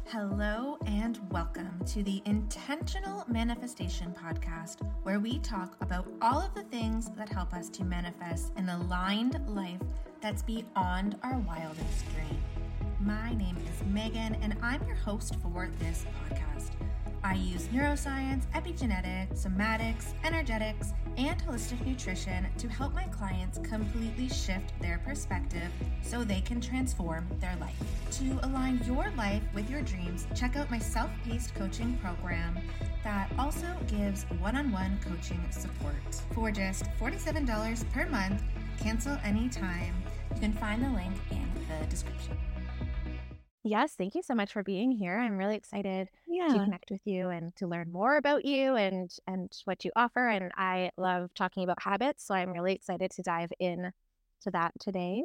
Hello and welcome to the Intentional Manifestation Podcast, where we talk about all of the things that help us to manifest an aligned life that's beyond our wildest dream. My name is Megan, and I'm your host for this podcast. I use neuroscience, epigenetics, somatics, energetics, and holistic nutrition to help my clients completely shift their perspective so they can transform their life. To align your life with your dreams, check out my self-paced coaching program that also gives one-on-one coaching support. For just $47 per month, cancel anytime. You can find the link in the description. Yes, thank you so much for being here. I'm really excited to connect with you and to learn more about you and what you offer. And I love talking about habits, so I'm really excited to dive in to that today.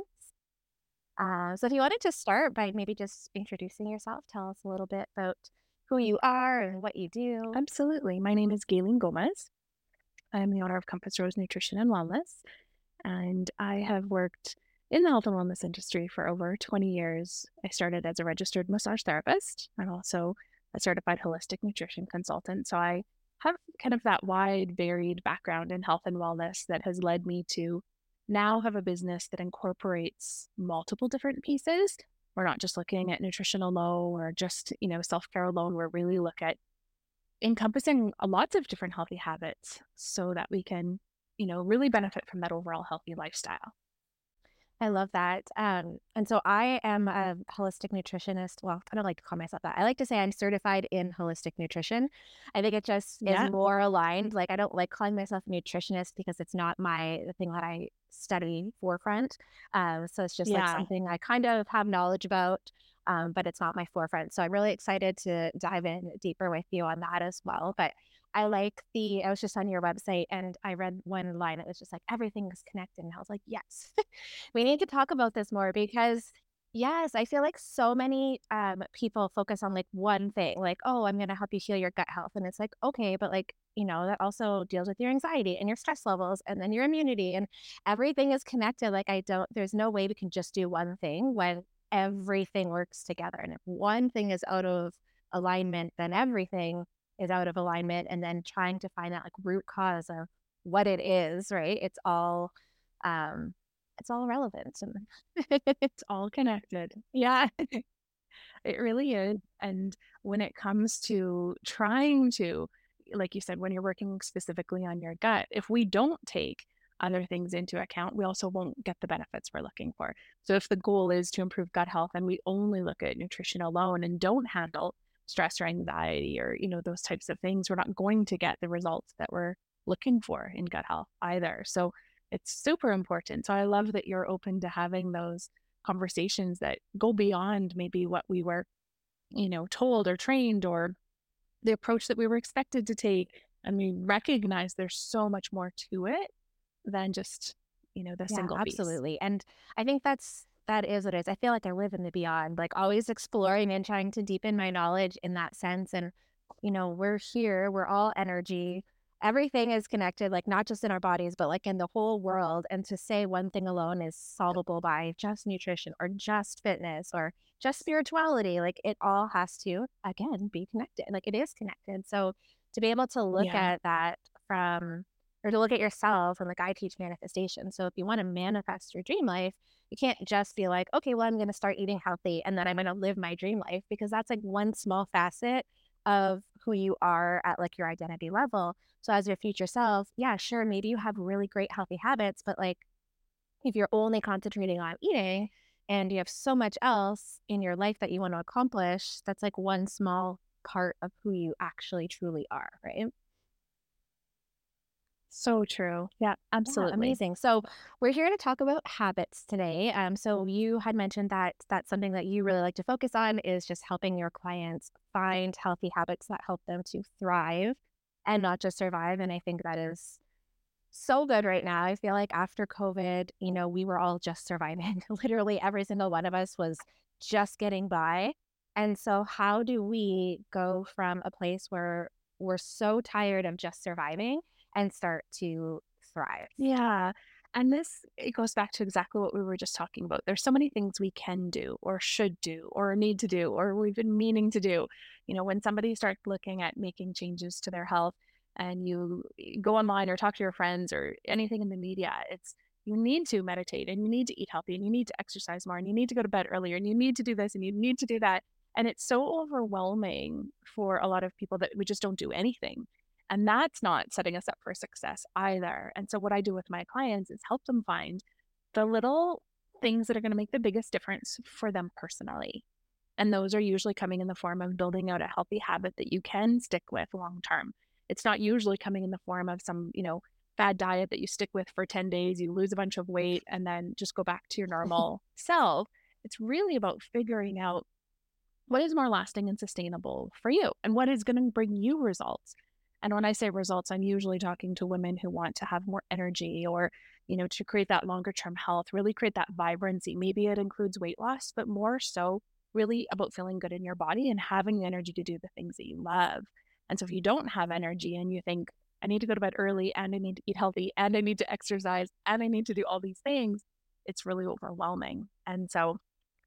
So if you wanted to start by maybe just introducing yourself, tell us a little bit about who you are and what you do. Absolutely. My name is Gayleen Gomez. I'm the owner of Compass Rose Nutrition and Wellness, and I have worked in the health and wellness industry for over 20 years. I started as a registered massage therapist. I'm also a certified holistic nutrition consultant. So I have kind of that wide, varied background in health and wellness that has led me to now have a business that incorporates multiple different pieces. We're not just looking at nutrition alone or just, self-care alone. We're really look at encompassing lots of different healthy habits so that we can, really benefit from that overall healthy lifestyle. I love that. And so I am a holistic nutritionist. Well, I don't like to call myself that. I like to say I'm certified in holistic nutrition. I think it just is more aligned. Like, I don't like calling myself a nutritionist because it's not the thing that I study forefront. So it's just like something I kind of have knowledge about, but it's not my forefront. So I'm really excited to dive in deeper with you on that as well. But I was just on your website and I read one line. It was just like, everything is connected. And I was like, yes, we need to talk about this more because yes, I feel like so many people focus on like one thing, like, oh, I'm going to help you heal your gut health. And it's like, okay, but like, that also deals with your anxiety and your stress levels and then your immunity and everything is connected. Like there's no way we can just do one thing when everything works together. And if one thing is out of alignment, then everything is out of alignment, and then trying to find that like root cause of what it is, right? It's all relevant and it's all connected. Yeah, it really is. And when it comes to trying to, like you said, when you're working specifically on your gut, if we don't take other things into account, we also won't get the benefits we're looking for. So if the goal is to improve gut health and we only look at nutrition alone and don't handle stress or anxiety or, those types of things, we're not going to get the results that we're looking for in gut health either. So it's super important. So I love that you're open to having those conversations that go beyond maybe what we were, told or trained or the approach that we were expected to take. And we recognize there's so much more to it than just, the single piece. Absolutely. And I think that is what it is. I feel like I live in the beyond, like always exploring and trying to deepen my knowledge in that sense. And, we're here, we're all energy. Everything is connected, like not just in our bodies, but like in the whole world. And to say one thing alone is solvable by just nutrition or just fitness or just spirituality, like it all has to, again, be connected. Like it is connected. So to be able to look at that or to look at yourself, and like I teach manifestation. So if you want to manifest your dream life, you can't just be like, okay, well, I'm going to start eating healthy and then I'm going to live my dream life, because that's like one small facet of who you are at like your identity level. So as your future self, yeah, sure, maybe you have really great healthy habits, but like if you're only concentrating on eating and you have so much else in your life that you want to accomplish, that's like one small part of who you actually truly are, right? So true. Yeah, absolutely. Yeah, amazing. So we're here to talk about habits today. So you had mentioned that that's something that you really like to focus on, is just helping your clients find healthy habits that help them to thrive and not just survive. And I think that is so good right now. I feel like after COVID, we were all just surviving. Literally every single one of us was just getting by. And so how do we go from a place where we're so tired of just surviving and start to thrive? Yeah, And it goes back to exactly what we were just talking about. There's so many things we can do or should do or need to do or we've been meaning to do. When somebody starts looking at making changes to their health and you go online or talk to your friends or anything in the media, it's you need to meditate and you need to eat healthy and you need to exercise more and you need to go to bed earlier and you need to do this and you need to do that. And it's so overwhelming for a lot of people that we just don't do anything. And that's not setting us up for success either. And so what I do with my clients is help them find the little things that are going to make the biggest difference for them personally. And those are usually coming in the form of building out a healthy habit that you can stick with long term. It's not usually coming in the form of some, fad diet that you stick with for 10 days, you lose a bunch of weight, and then just go back to your normal self. It's really about figuring out what is more lasting and sustainable for you and what is going to bring you results. And when I say results, I'm usually talking to women who want to have more energy or, to create that longer term health, really create that vibrancy. Maybe it includes weight loss, but more so really about feeling good in your body and having the energy to do the things that you love. And so if you don't have energy and you think, I need to go to bed early and I need to eat healthy and I need to exercise and I need to do all these things, it's really overwhelming. And so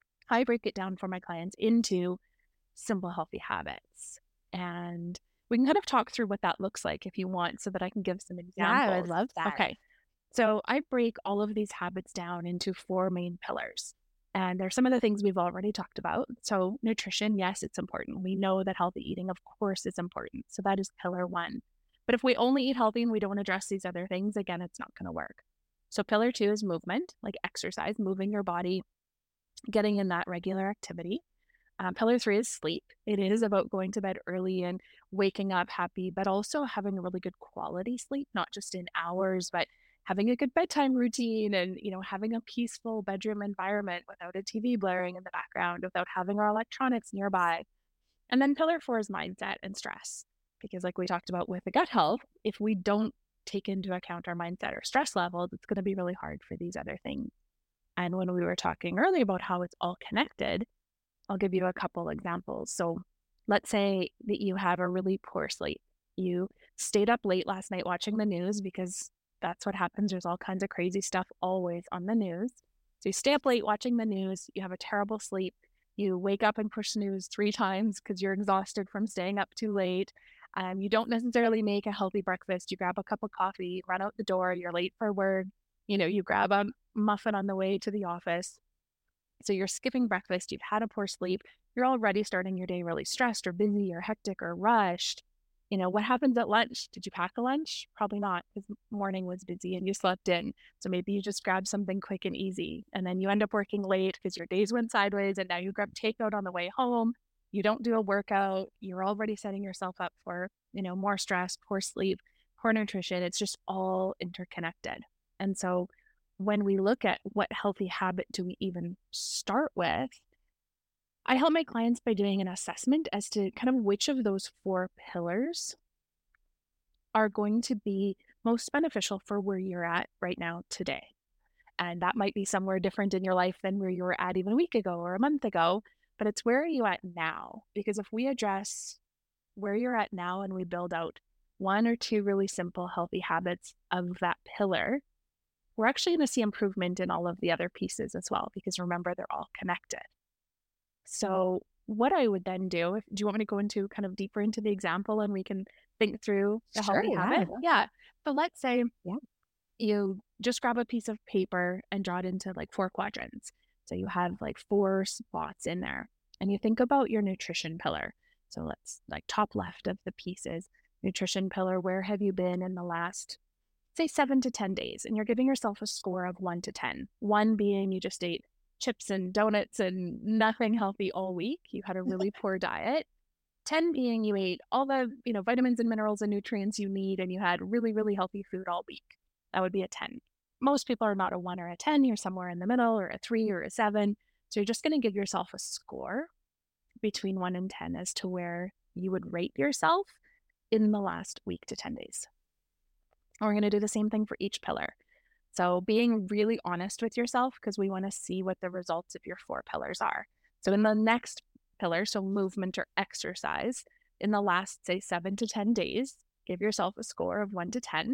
I break it down for my clients into simple, healthy habits. And we can kind of talk through what that looks like if you want, so that I can give some examples. Yeah, I would love that. Okay. So I break all of these habits down into 4 main pillars. And there's some of the things we've already talked about. So nutrition, yes, it's important. We know that healthy eating, of course, is important. So that is pillar 1. But if we only eat healthy and we don't address these other things, again, it's not going to work. So pillar 2 is movement, like exercise, moving your body, getting in that regular activity. Pillar 3 is sleep. It is about going to bed early and waking up happy, but also having a really good quality sleep, not just in hours, but having a good bedtime routine and, having a peaceful bedroom environment without a TV blaring in the background, without having our electronics nearby. And then pillar 4 is mindset and stress. Because like we talked about with the gut health, if we don't take into account our mindset or stress levels, it's going to be really hard for these other things. And when we were talking earlier about how it's all connected, I'll give you a couple examples. So let's say that you have a really poor sleep. You stayed up late last night watching the news because that's what happens. There's all kinds of crazy stuff always on the news. So you stay up late watching the news, you have a terrible sleep, you wake up and push snooze 3 times because you're exhausted from staying up too late. You don't necessarily make a healthy breakfast. You grab a cup of coffee, run out the door, you're late for work. You grab a muffin on the way to the office. So you're skipping breakfast, you've had a poor sleep, you're already starting your day really stressed or busy or hectic or rushed. What happens at lunch? Did you pack a lunch? Probably not, because morning was busy and you slept in. So maybe you just grab something quick and easy. And then you end up working late because your days went sideways and now you grab takeout on the way home. You don't do a workout. You're already setting yourself up for, more stress, poor sleep, poor nutrition. It's just all interconnected. And so when we look at what healthy habit do we even start with, I help my clients by doing an assessment as to kind of which of those 4 pillars are going to be most beneficial for where you're at right now today. And that might be somewhere different in your life than where you were at even a week ago or a month ago, but it's where are you at now? Because if we address where you're at now and we build out 1 or 2 really simple healthy habits of that pillar, we're actually going to see improvement in all of the other pieces as well, because remember, they're all connected. So what I would then do, do you want me to go into kind of deeper into the example and we can think through the healthy habit? Yeah. So let's say you just grab a piece of paper and draw it into like 4 quadrants. So you have like 4 spots in there and you think about your nutrition pillar. So let's like top left of the pieces, nutrition pillar, where have you been in the last, say 7 to 10 days, and you're giving yourself a score of 1 to 10. 1 being you just ate chips and donuts and nothing healthy all week. You had a really poor diet. 10 being you ate all the, vitamins and minerals and nutrients you need, and you had really, really healthy food all week. That would be a 10. Most people are not a 1 or a 10. You're somewhere in the middle, or a 3 or a 7. So you're just going to give yourself a score between 1 and 10 as to where you would rate yourself in the last week to 10 days. And we're going to do the same thing for each pillar. So being really honest with yourself, because we want to see what the results of your 4 pillars are. So in the next pillar, so movement or exercise, in the last, say 7 to 10 days, give yourself a score of 1 to 10.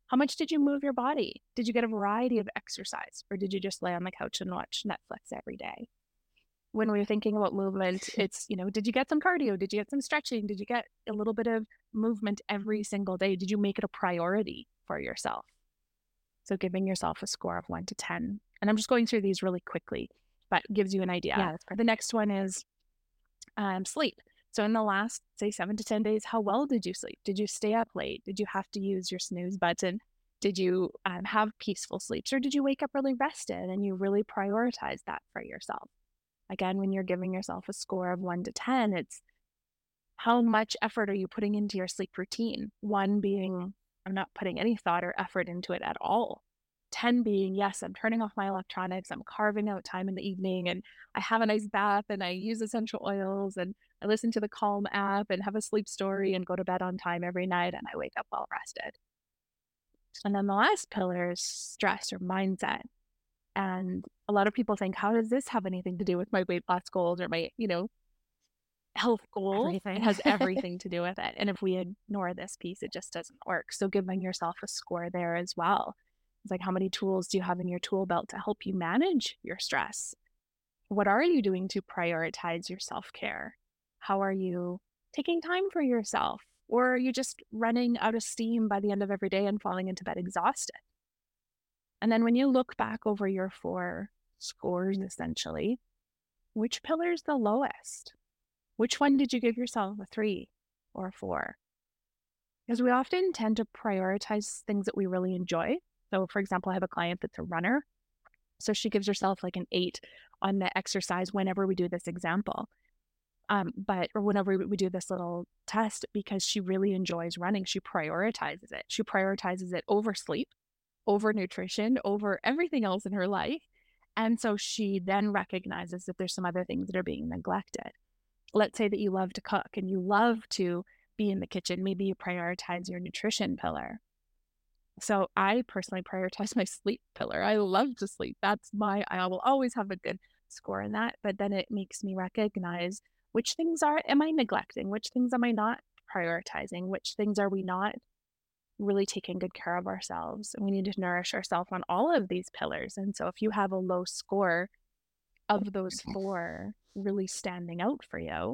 How much did you move your body? Did you get a variety of exercise, or did you just lay on the couch and watch Netflix every day? When we're thinking about movement, it's, did you get some cardio? Did you get some stretching? Did you get a little bit of movement every single day? Did you make it a priority for yourself? So giving yourself a score of 1 to 10. And I'm just going through these really quickly, but gives you an idea. Yeah, that's perfect. The next one is sleep. So in the last, say, 7 to 10 days, how well did you sleep? Did you stay up late? Did you have to use your snooze button? Did you have peaceful sleeps, or did you wake up really rested and you really prioritize that for yourself? Again, when you're giving yourself a score of 1 to 10, it's how much effort are you putting into your sleep routine? 1 being, I'm not putting any thought or effort into it at all. 10 being, yes, I'm turning off my electronics, I'm carving out time in the evening, and I have a nice bath, and I use essential oils, and I listen to the Calm app, and have a sleep story, and go to bed on time every night, and I wake up well rested. And then the last pillar is stress or mindset. And a lot of people think, how does this have anything to do with my weight loss goals or my, health goals? Everything. It has everything to do with it. And if we ignore this piece, it just doesn't work. So giving yourself a score there as well. It's like, how many tools do you have in your tool belt to help you manage your stress? What are you doing to prioritize your self-care? How are you taking time for yourself? Or are you just running out of steam by the end of every day and falling into bed exhausted? And then when you look back over your 4 scores, essentially, which pillar is the lowest? Which one did you give yourself a 3 or a 4? Because we often tend to prioritize things that we really enjoy. So, for example, I have a client that's a runner. So she gives herself like an 8 on the exercise whenever we do this example. Or whenever we do this little test, because she really enjoys running, she prioritizes it. She prioritizes it over sleep, over nutrition, over everything else in her life. And so she then recognizes that there's some other things that are being neglected. Let's say that you love to cook and you love to be in the kitchen. Maybe you prioritize your nutrition pillar. So I personally prioritize my sleep pillar. I love to sleep. I will always have a good score in that. But then it makes me recognize which things am I neglecting? Which things am I not prioritizing? Which things are we not really taking good care of ourselves? And we need to nourish ourselves on all of these pillars. And so if you have a low score of those 4 really standing out for you,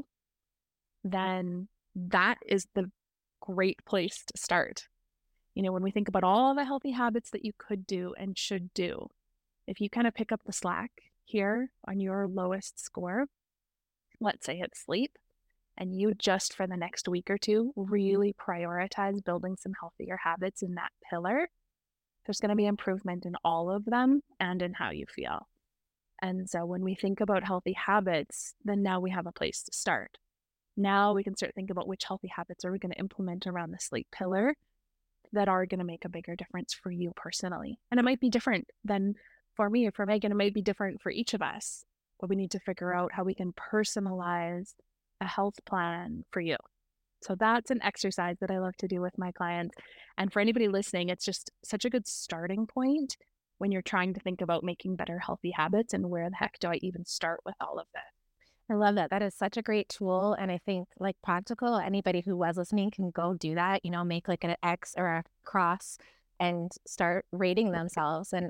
then that is the great place to start. When we think about all the healthy habits that you could do and should do, if you kind of pick up the slack here on your lowest score, let's say it's sleep, and you just for the next week or 2 really prioritize building some healthier habits in that pillar, there's going to be improvement in all of them and in how you feel. And so when we think about healthy habits, then now we have a place to start. Now we can start thinking about which healthy habits are we going to implement around the sleep pillar that are going to make a bigger difference for you personally. And it might be different than for me or for Megan. It might be different for each of us, but we need to figure out how we can personalize a health plan for you. So that's an exercise that I love to do with my clients. And for anybody listening, it's just such a good starting point when you're trying to think about making better healthy habits and where the heck do I even start with all of this? I love that. That is such a great tool. And I think like practical, anybody who was listening can go do that, make like an X or a cross and start rating themselves. And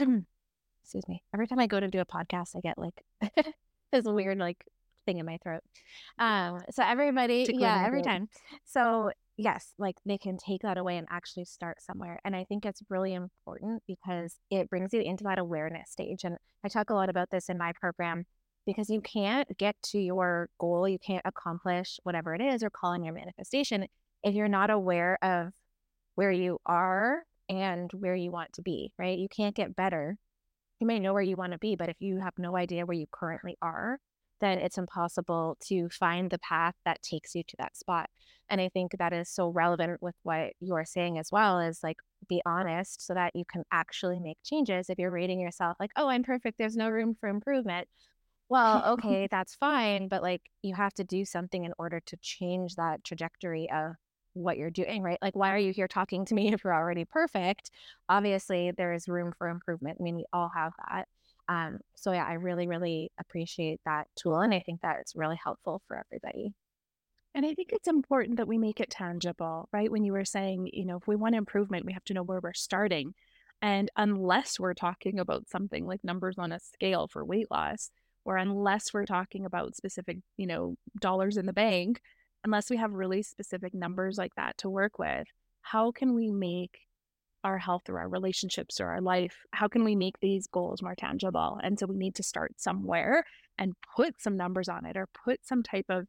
excuse me, every time I go to do a podcast, I get like this weird like thing in my throat. So everybody, every time. So yes, like they can take that away and actually start somewhere. And I think it's really important because it brings you into that awareness stage. And I talk a lot about this in my program, because you can't get to your goal, you can't accomplish whatever it is or call in your manifestation if you're not aware of where you are and where you want to be, right? You can't get better. You may know where you want to be, but if you have no idea where you currently are, then it's impossible to find the path that takes you to that spot. And I think that is so relevant with what you're saying as well, is like, be honest so that you can actually make changes. If you're rating yourself like, oh, I'm perfect, there's no room for improvement. Well, okay, that's fine, but like you have to do something in order to change that trajectory of what you're doing, right? Like, why are you here talking to me if you're already perfect? Obviously, there is room for improvement. I mean, we all have that. So yeah, I really, really appreciate that tool. And I think that it's really helpful for everybody. And I think it's important that we make it tangible, right? When you were saying, if we want improvement, we have to know where we're starting. And unless we're talking about something like numbers on a scale for weight loss, or unless we're talking about specific, dollars in the bank, unless we have really specific numbers like that to work with, how can we make our health or our relationships or our life, how can we make these goals more tangible? And so we need to start somewhere and put some numbers on it or put some type of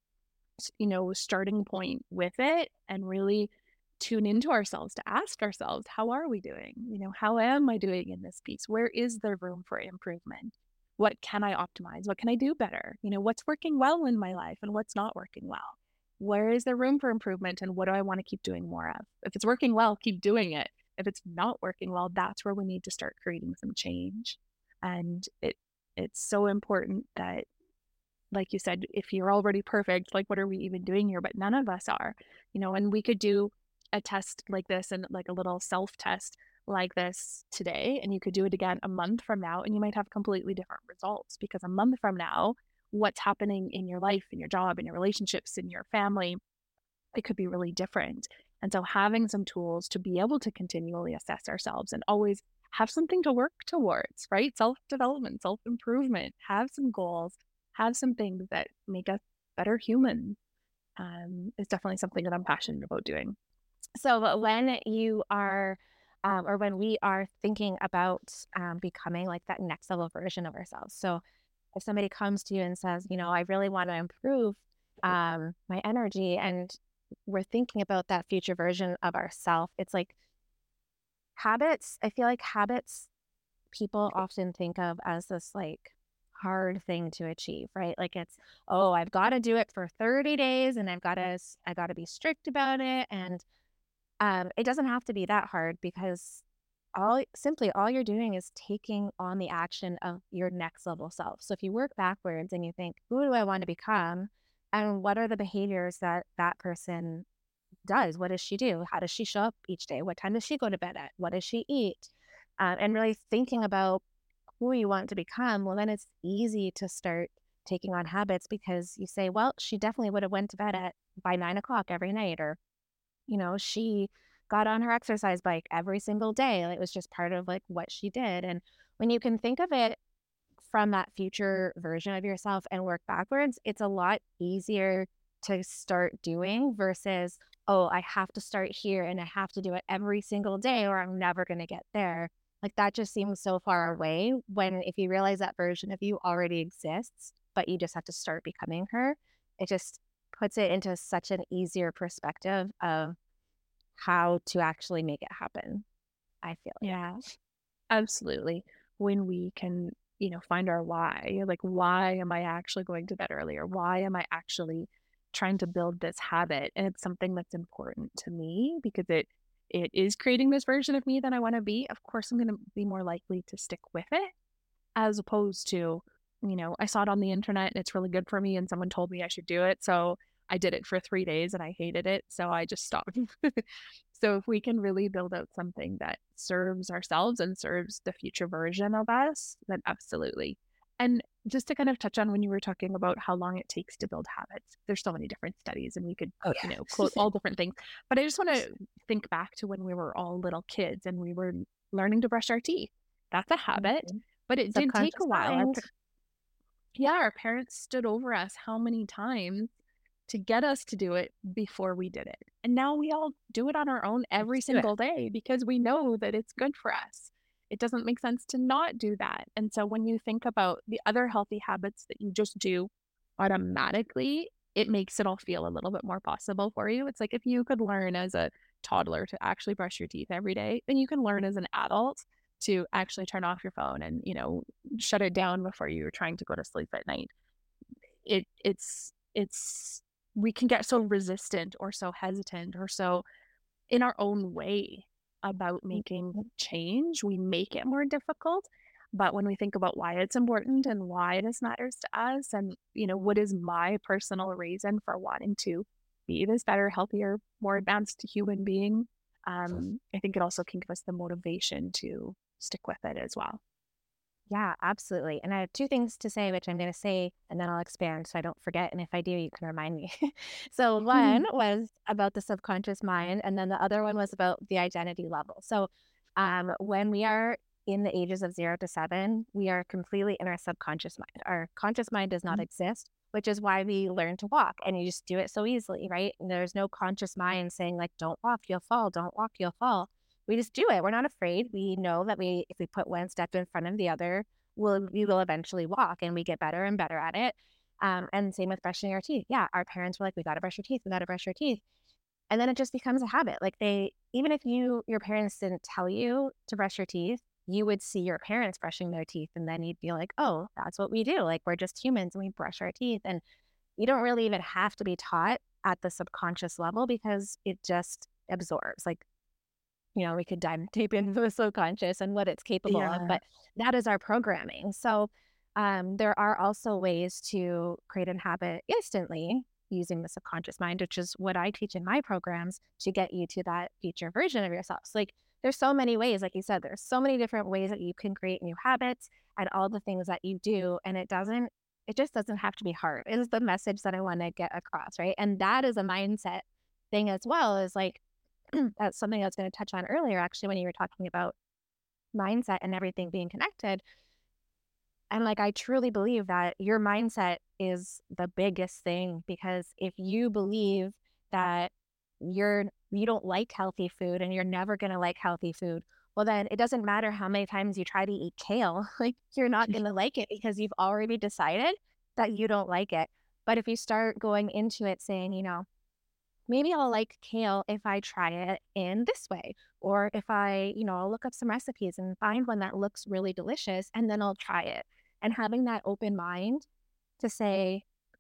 starting point with it and really tune into ourselves to ask ourselves, how are we doing? How am I doing in this piece? Where is there room for improvement? What can I optimize? What can I do better? What's working well in my life and what's not working well? Where is there room for improvement and what do I want to keep doing more of? If it's working well, keep doing it. If it's not working well, that's where we need to start creating some change. And it's so important that, like you said, if you're already perfect, like, what are we even doing here? But none of us are, and we could do a test like this and like a little self test like this today. And you could do it again a month from now, and you might have completely different results because a month from now, what's happening in your life, in your job, in your relationships, in your family, it could be really different. And so having some tools to be able to continually assess ourselves and always have something to work towards, right? Self development, self improvement, have some goals, have some things that make us better humans is definitely something that I'm passionate about doing. So when you are, or when we are thinking about becoming like that next level version of ourselves. So if somebody comes to you and says, I really want to improve my energy, and we're thinking about that future version of ourself, it's like habits. I feel like habits people often think of as this like hard thing to achieve, right? Like it's, oh, I've got to do it for 30 days and I got to be strict about it. And it doesn't have to be that hard because all you're doing is taking on the action of your next level self. So if you work backwards and you think, who do I want to become? And what are the behaviors that that person does? What does she do? How does she show up each day? What time does she go to bed at? What does she eat? And really thinking about who you want to become, well, then it's easy to start taking on habits because you say, well, she definitely would have went to bed at by 9 o'clock every night, or she got on her exercise bike every single day. Like, it was just part of like what she did. And when you can think of it from that future version of yourself and work backwards, it's a lot easier to start doing versus, oh, I have to start here and I have to do it every single day or I'm never going to get there. Like that just seems so far away when if you realize that version of you already exists, but you just have to start becoming her, it just puts it into such an easier perspective of how to actually make it happen, I feel like. Yeah, absolutely. When we can, find our why, like, why am I actually going to bed earlier? Why am I actually trying to build this habit? And it's something that's important to me because it is creating this version of me that I want to be. Of course, I'm going to be more likely to stick with it as opposed to, I saw it on the internet and it's really good for me and someone told me I should do it. So I did it for 3 days and I hated it. So I just stopped. So if we can really build out something that serves ourselves and serves the future version of us, then absolutely. And just to kind of touch on when you were talking about how long it takes to build habits, there's so many different studies and we could, Oh, yeah. quote all different things. But I just want to think back to when we were all little kids and we were learning to brush our teeth. That's a habit, Mhm. but it did take a Subconscious while. mind. Our parents stood over us how many times to get us to do it before we did it. And now we all do it on our own every Just do it. single day because we know that it's good for us. It doesn't make sense to not do that. And so when you think about the other healthy habits that you just do automatically, it makes it all feel a little bit more possible for you. It's like if you could learn as a toddler to actually brush your teeth every day, then you can learn as an adult to actually turn off your phone and, shut it down before you're trying to go to sleep at night. It's we can get so resistant or so hesitant or so in our own way about making Mhm. change. We make it more difficult. But when we think about why it's important and why this matters to us, and what is my personal reason for wanting to be this better, healthier, more advanced human being, I think it also can give us the motivation to stick with it as well. Yeah, absolutely. And I have two things to say, which I'm going to say, and then I'll expand so I don't forget. And if I do, you can remind me. So, one was about the subconscious mind, and then the other one was about the identity level. So, when we are in the ages of 0 to 7, we are completely in our subconscious mind. Our conscious mind does not exist, which is why we learn to walk, and you just do it so easily, right? And there's no conscious mind saying, like, don't walk, you'll fall, don't walk, you'll fall. We just do it. We're not afraid. We know that if we put one step in front of the other, we will eventually walk, and we get better and better at it. And same with brushing our teeth. Yeah, our parents were like, we got to brush your teeth. We got to brush your teeth. And then it just becomes a habit. Like even if your parents didn't tell you to brush your teeth, you would see your parents brushing their teeth. And then you'd be like, oh, that's what we do. Like, we're just humans and we brush our teeth. And you don't really even have to be taught at the subconscious level because it just absorbs. Like, we could dive deep into the subconscious and what it's capable of, Yeah. but that is our programming. So there are also ways to create a habit instantly using the subconscious mind, which is what I teach in my programs to get you to that future version of yourself. So, like, there's so many ways, like you said, there's so many different ways that you can create new habits and all the things that you do. And it just doesn't have to be hard. It is the message that I want to get across, right? And that is a mindset thing as well, is like, that's something I was going to touch on earlier, actually, when you were talking about mindset and everything being connected. And like, I truly believe that your mindset is the biggest thing, because if you believe that you don't like healthy food and you're never going to like healthy food, well, then it doesn't matter how many times you try to eat kale, like, you're not going to like it because you've already decided that you don't like it. But if you start going into it saying, maybe I'll like kale if I try it in this way, or if I'll look up some recipes and find one that looks really delicious, and then I'll try it. And having that open mind to say,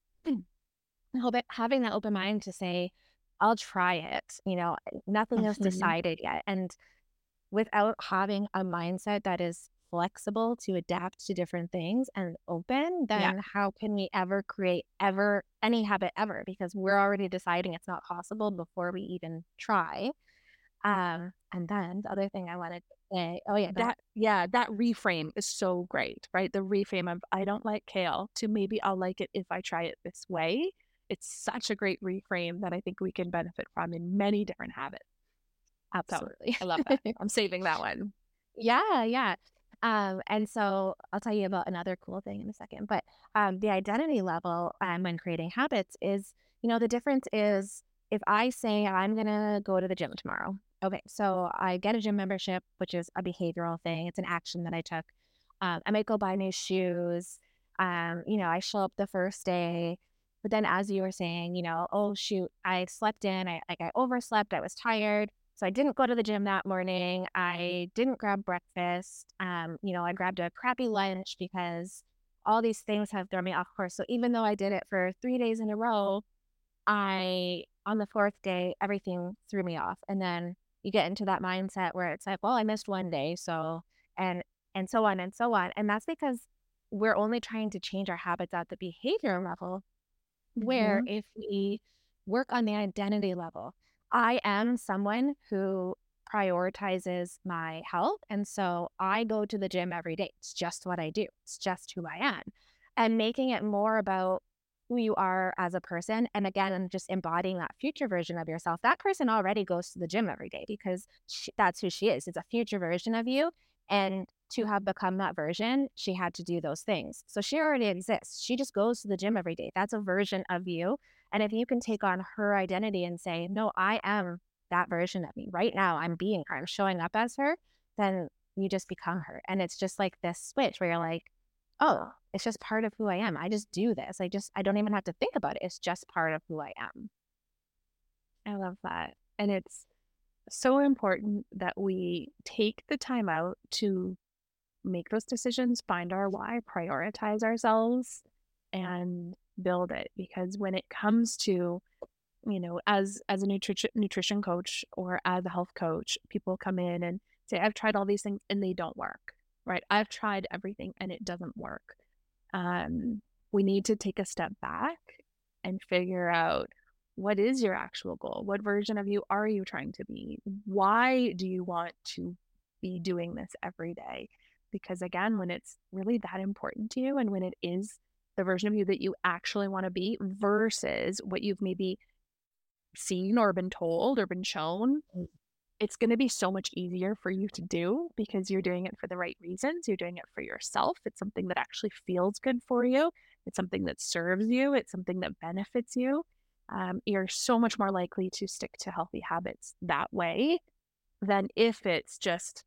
having that open mind to say, I'll try it. Nothing is Mhm. decided yet. And without having a mindset that is flexible to adapt to different things and open, Yeah. then how can we ever create any habit ever? Because we're already deciding it's not possible before we even try. And then the other thing I wanted to say, oh yeah, go ahead. That reframe is so great, right? The reframe of I don't like kale to maybe I'll like it if I try it this way. It's such a great reframe that I think we can benefit from in many different habits. So Absolutely. I love that. I'm saving that one. Yeah, yeah. And so I'll tell you about another cool thing in a second. But the identity level when creating habits is, the difference is, if I say I'm going to go to the gym tomorrow. Okay, so I get a gym membership, which is a behavioral thing. It's an action that I took. I might go buy new shoes. I show up the first day. But then, as you were saying, oh shoot, I slept in. I overslept. I was tired. So I didn't go to the gym that morning. I didn't grab breakfast. I grabbed a crappy lunch because all these things have thrown me off course. So even though I did it for 3 days in a row, on the fourth day, everything threw me off. And then you get into that mindset where it's like, well, I missed one day. So, and, and so on and so on. And that's because we're only trying to change our habits at the behavior level, where Mhm. if we work on the identity level, I am someone who prioritizes my health. And so I go to the gym every day. It's just what I do, it's just who I am. And making it more about who you are as a person. And again, and just embodying that future version of yourself. That person already goes to the gym every day because that's who she is. It's a future version of you. And to have become that version, she had to do those things. So she already exists. She just goes to the gym every day. That's a version of you. And if you can take on her identity and say, no, I am that version of me right now, I'm being her, I'm showing up as her, then you just become her. And it's just like this switch where you're like, oh, it's just part of who I am. I just do this. I don't even have to think about it. It's just part of who I am. I love that. And it's so important that we take the time out to make those decisions, find our why, prioritize ourselves, and build it. Because when it comes to, as a nutrition coach or as a health coach, people come in and say, I've tried all these things and they don't work, right? I've tried everything and it doesn't work. We need to take a step back and figure out, what is your actual goal? What version of you are you trying to be? Why do you want to be doing this every day? because again, when it's really that important to you and when it is the version of you that you actually want to be versus what you've maybe seen or been told or been shown, it's going to be so much easier for you to do because you're doing it for the right reasons. You're doing it for yourself. It's something that actually feels good for you. It's something that serves you. It's something that benefits you. You're so much more likely to stick to healthy habits that way than if it's just,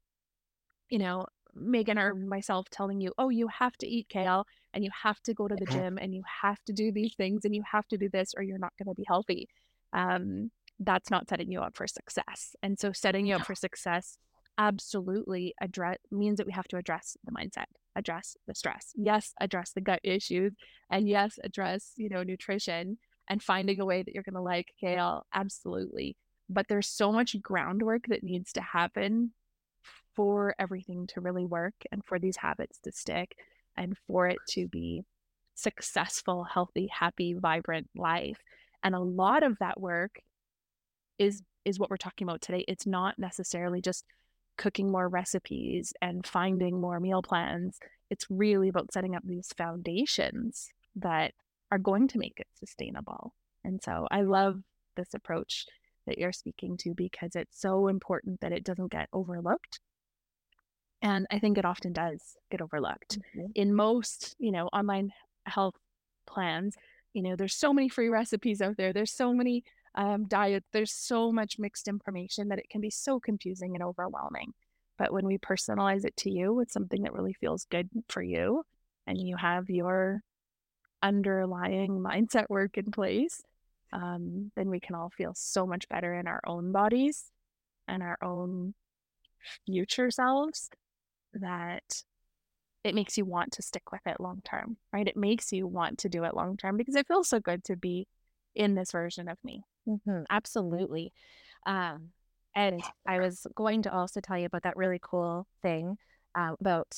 Megan or myself telling you, oh, you have to eat kale and you have to go to the gym and you have to do these things and you have to do this or you're not going to be healthy. That's not setting you up for success. And so setting you up for success absolutely means that we have to address the mindset, address the stress. Yes, address the gut issues. And yes, address, nutrition and finding a way that you're going to like kale. Absolutely. But there's so much groundwork that needs to happen for everything to really work and for these habits to stick and for it to be successful, healthy, happy, vibrant life. And a lot of that work is what we're talking about today. It's not necessarily just cooking more recipes and finding more meal plans. It's really about setting up these foundations that are going to make it sustainable. And so I love this approach that you're speaking to because it's so important that it doesn't get overlooked. And I think it often does get overlooked. In most, online health plans, there's so many free recipes out there. There's so many diets. There's so much mixed information that it can be so confusing and overwhelming. But when we personalize it to you with something that really feels good for you and you have your underlying mindset work in place, then we can all feel so much better in our own bodies and our own future selves that it makes you want to stick with it long term, right? It makes you want to do it long term because it feels so good to be in this version of me. Absolutely. And I was going to also tell you about that really cool thing about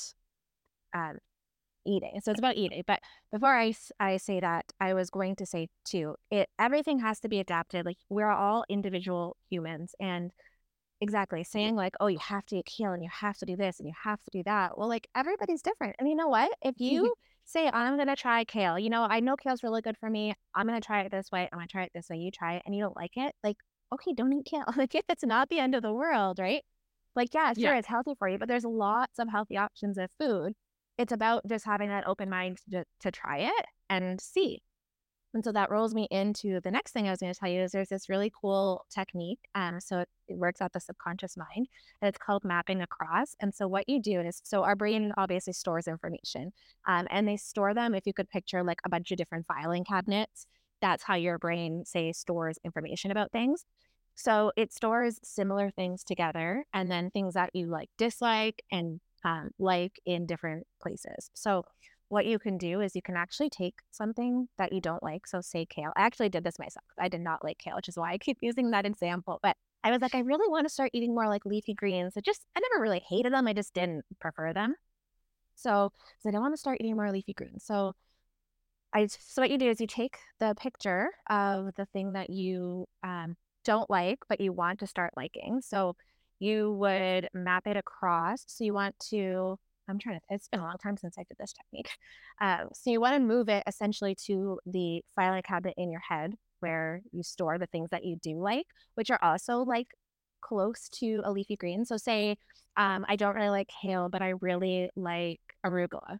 eating. So it's about eating. But before I say that, I was going to say too, everything has to be adapted. Like we're all individual humans, and exactly saying like, oh, you have to eat kale and you have to do this and you have to do that. Well, like everybody's different. And you know what? If you say, I'm going to try kale, I know kale's really good for me. I'm going to try it this way. I'm going to try it this way. You try it and you don't like it. Like, okay, don't eat kale. Like it's not the end of the world, right? Like, yeah, sure, it's healthy for you, but there's lots of healthy options of food. It's about just having that open mind to try it and see. And so that rolls me into the next thing I was going to tell you is there's this really cool technique. So it works out the subconscious mind, and it's called mapping across. And so what you do is, so our brain obviously stores information, and they store them. If you could picture like a bunch of different filing cabinets, that's how your brain, say, stores information about things. So it stores similar things together, and then things that you like, dislike, and like in different places. So what you can do is you can actually take something that you don't like. So say kale. I actually did this myself. I did not like kale, which is why I keep using that example. But I was like, I really want to start eating more like leafy greens. I never really hated them. I just didn't prefer them. So I said, I want to start eating more leafy greens. So what you do is you take the picture of the thing that you don't like, but you want to start liking. So you would map it across. So you want to, it's been a long time since I did this technique. So you want to move it essentially to the filing cabinet in your head where you store the things that you do like, which are also like close to a leafy green. So say, I don't really like kale, but I really like arugula.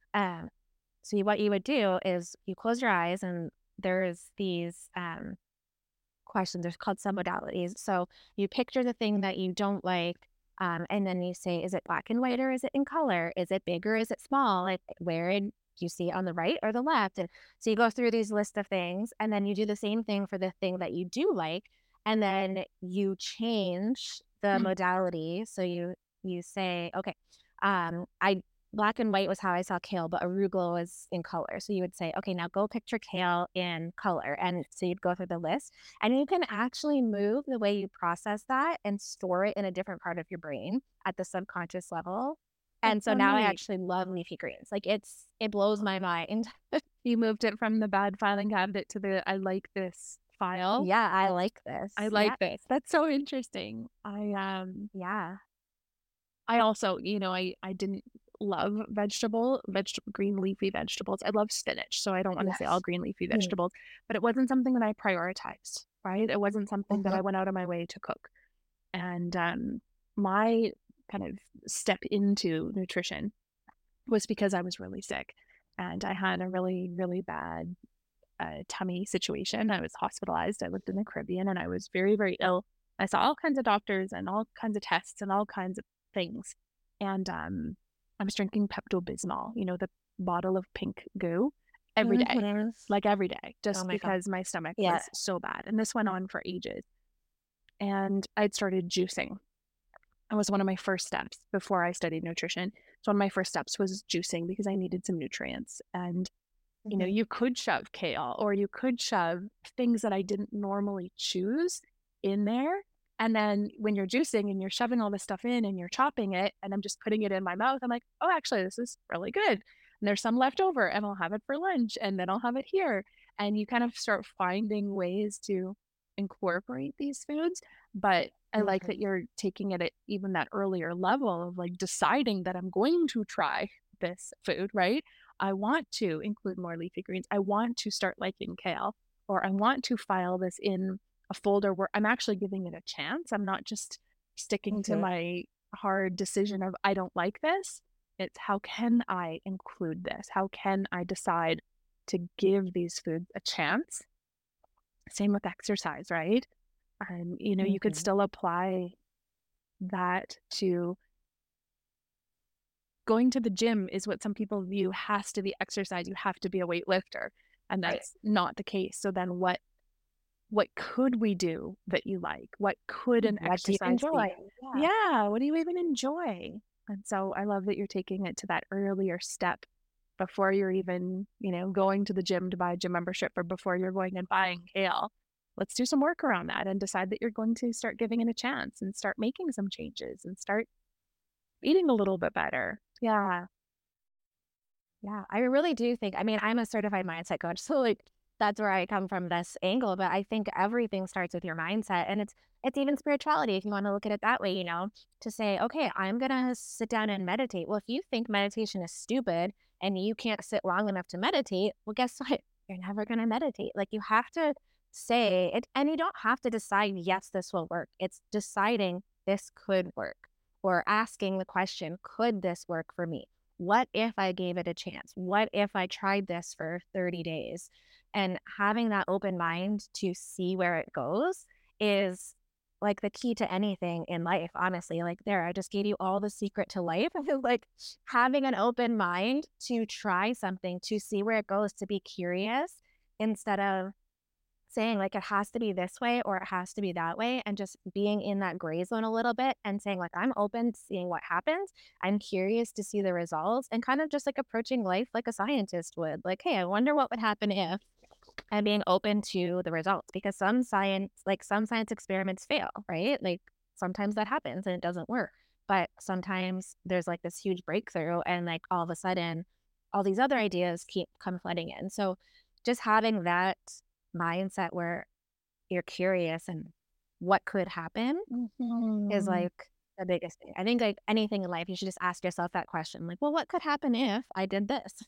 So what you would do is you close your eyes and there's these questions. They're called submodalities. So you picture the thing that you don't like, and then you say, is it black and white or is it in color? Is it big or is it small? Like where do you see it on the right or the left? And so you go through these list of things, and then you do the same thing for the thing that you do like, and then you change the modality. So you say, okay, black and white was how I saw kale, but arugula was in color. So you would say, okay, now go picture kale in color. And so you'd go through the list, and you can actually move the way you process that and store it in a different part of your brain at the subconscious level. And so now I actually love leafy greens. Like it blows my mind. You moved it from the bad filing cabinet to the I like this file. Yeah, I like this. I like this. That's so interesting. I also, I didn't love green leafy vegetables. I love spinach, so I don't want to say all Yes. green leafy Mm. vegetables, but it wasn't something that I prioritized, right? It wasn't something that Mhm. I went out of my way to cook. And my kind of step into nutrition was because I was really sick and I had a really, really bad tummy situation. I was hospitalized. I lived in the Caribbean and I was very, very ill. I saw all kinds of doctors and all kinds of tests and all kinds of things. And I was drinking Pepto Bismol, the bottle of pink goo, every day, Mhm. like every day, Oh just my God. because my stomach Yeah. was so bad. And this went on for ages. And I'd started juicing. That was one of my first steps before I studied nutrition. So one of my first steps was juicing because I needed some nutrients. And Mhm. you could shove kale or you could shove things that I didn't normally choose in there. And then when you're juicing and you're shoving all this stuff in and you're chopping it and I'm just putting it in my mouth, I'm like, oh, actually, this is really good. And there's some left over and I'll have it for lunch and then I'll have it here. And you kind of start finding ways to incorporate these foods. But I like Mhm. that you're taking it at even that earlier level of like deciding that I'm going to try this food, right? I want to include more leafy greens. I want to start liking kale, or I want to file this in a folder where I'm actually giving it a chance. I'm not just sticking to Mhm. my hard decision of I don't like this. It's how can I include this? How can I decide to give these foods a chance? Same with exercise, right? You could Mhm. still apply that to going to the gym is what some people view has to be exercise. You have to be a weightlifter, and Right. that's not the case. So then what could we do that you like? What could an What do you exercise be? enjoy? Yeah. Yeah, what do you even enjoy? And so I love that you're taking it to that earlier step before you're even, going to the gym to buy a gym membership or before you're going and buying kale. Let's do some work around that and decide that you're going to start giving it a chance and start making some changes and start eating a little bit better. Yeah. Yeah, I really do think, I mean, I'm a certified mindset coach, so like that's where I come from this angle, but I think everything starts with your mindset and it's even spirituality if you want to look at it that way, to say, okay, I'm going to sit down and meditate. Well, if you think meditation is stupid and you can't sit long enough to meditate, well, guess what? You're never going to meditate. Like you have to say it and you don't have to decide, yes, this will work. It's deciding this could work or asking the question, could this work for me? What if I gave it a chance? What if I tried this for 30 days? And having that open mind to see where it goes is like the key to anything in life, honestly. Like, there, I just gave you all the secret to life. Like, having an open mind to try something, to see where it goes, to be curious instead of saying like it has to be this way or it has to be that way, and just being in that gray zone a little bit and saying like I'm open to seeing what happens. I'm curious to see the results and kind of just like approaching life like a scientist would. Like, hey, I wonder what would happen if, and being open to the results, because some science experiments fail, right? Like sometimes that happens and it doesn't work. But sometimes there's like this huge breakthrough and like all of a sudden all these other ideas keep come flooding in. So just having that mindset where you're curious and what could happen is Mhm. like the biggest thing. I think like anything in life, you should just ask yourself that question. Like, well, what could happen if I did this?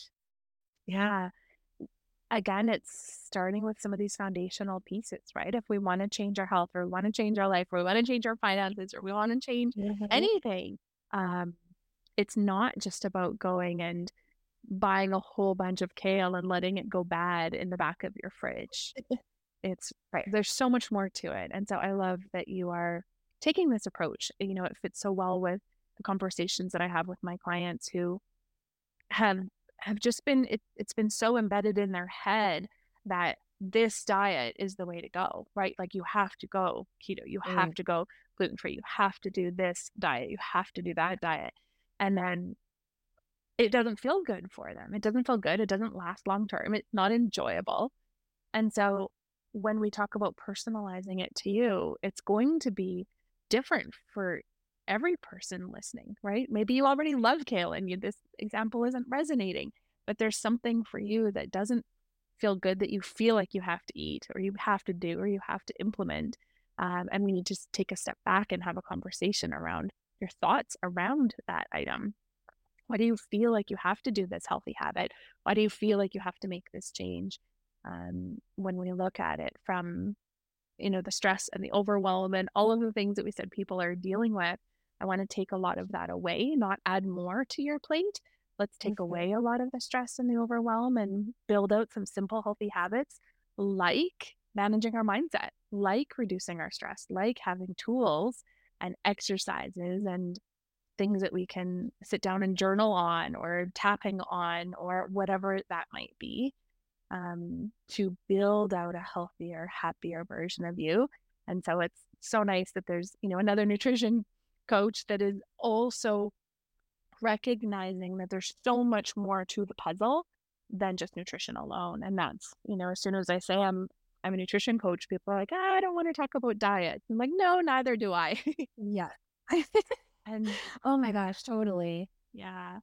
Yeah. Again, it's starting with some of these foundational pieces, right? If we want to change our health or we want to change our life or we want to change our finances or we want to change Mhm. anything, um, it's not just about going and buying a whole bunch of kale and letting it go bad in the back of your fridge. It's Right. There's so much more to it. And so I love that you are taking this approach. It fits so well with the conversations that I have with my clients who have have just been it's been so embedded in their head that this diet is the way to go, right? Like you have to go keto, you have Mm. to go gluten free, you have to do this diet, you have to do that diet. And then it doesn't feel good for them. It doesn't feel good. It doesn't last long term. It's not enjoyable. And so when we talk about personalizing it to you, it's going to be different for every person listening, right? Maybe you already love kale and this example isn't resonating, but there's something for you that doesn't feel good that you feel like you have to eat or you have to do or you have to implement. And we need to just take a step back and have a conversation around your thoughts around that item. Why do you feel like you have to do this healthy habit? Why do you feel like you have to make this change? When we look at it from, the stress and the overwhelm and all of the things that we said people are dealing with, I want to take a lot of that away, not add more to your plate. Let's take Mhm. away a lot of the stress and the overwhelm and build out some simple, healthy habits like managing our mindset, like reducing our stress, like having tools and exercises and things that we can sit down and journal on or tapping on or whatever that might be, to build out a healthier, happier version of you. And so it's so nice that there's, another nutrition coach that is also recognizing that there's so much more to the puzzle than just nutrition alone. And that's, as soon as I say I'm a nutrition coach, people are like, I don't want to talk about diet. I'm like, no, neither do I. Yeah. And Oh my gosh, totally. yeah,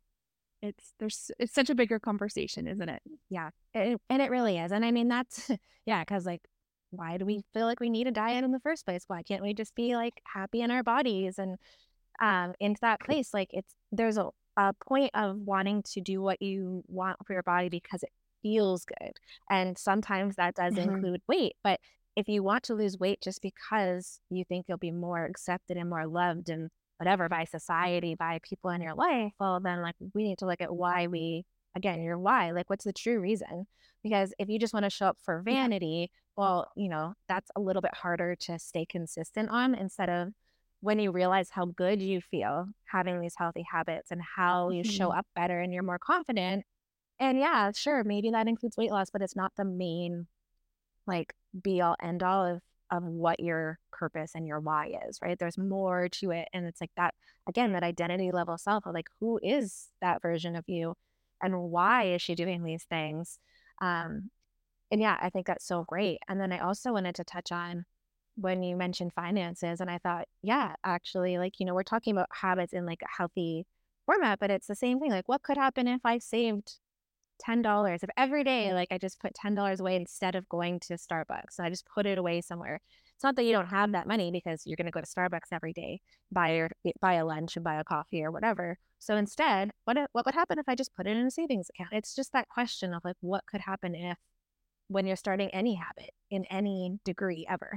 it's such a bigger conversation, isn't it? Yeah. And it really is. And I mean, that's, yeah, because like, why do we feel like we need a diet in the first place? Why can't we just be like happy in our bodies and into that place? Like, there's a point of wanting to do what you want for your body because it feels good. And sometimes that does Mhm. include weight. But if you want to lose weight just because you think you'll be more accepted and more loved and whatever by society, by people in your life, well, then like we need to look at why again, your why, like what's the true reason? Because if you just want to show up for Yeah. vanity, well, that's a little bit harder to stay consistent on instead of when you realize how good you feel having these healthy habits and how you show Mhm. up better and you're more confident. And yeah, sure, maybe that includes weight loss, but it's not the main like be all end all of what your purpose and your why is, right? There's more to it. And it's like that again, that identity level self of like who is that version of you and why is she doing these things? Um, and yeah, I think that's so great. And then I also wanted to touch on when you mentioned finances, and I thought, yeah, actually, like, we're talking about habits in like a healthy format, but it's the same thing. Like, what could happen if I saved $10? If every day, like, I just put $10 away instead of going to Starbucks, and I just put it away somewhere. It's not that you don't have that money because you're going to go to Starbucks every day, buy a lunch and buy a coffee or whatever. So instead, what would happen if I just put it in a savings account? It's just that question of like, what could happen if when you're starting any habit in any degree ever.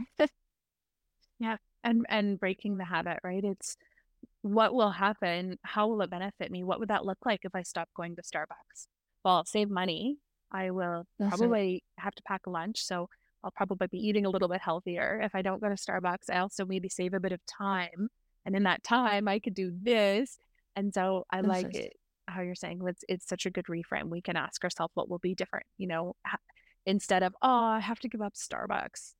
Yeah. And breaking the habit, right? It's what will happen? How will it benefit me? What would that look like if I stop going to Starbucks? Well, I'll save money. I will Mhm. probably have to pack a lunch, so I'll probably be eating a little bit healthier. If I don't go to Starbucks, I also maybe save a bit of time. And in that time, I could do this. And so I like Mhm. it how you're saying it's such a good reframe. We can ask ourselves what will be different, instead of, oh, I have to give up Starbucks.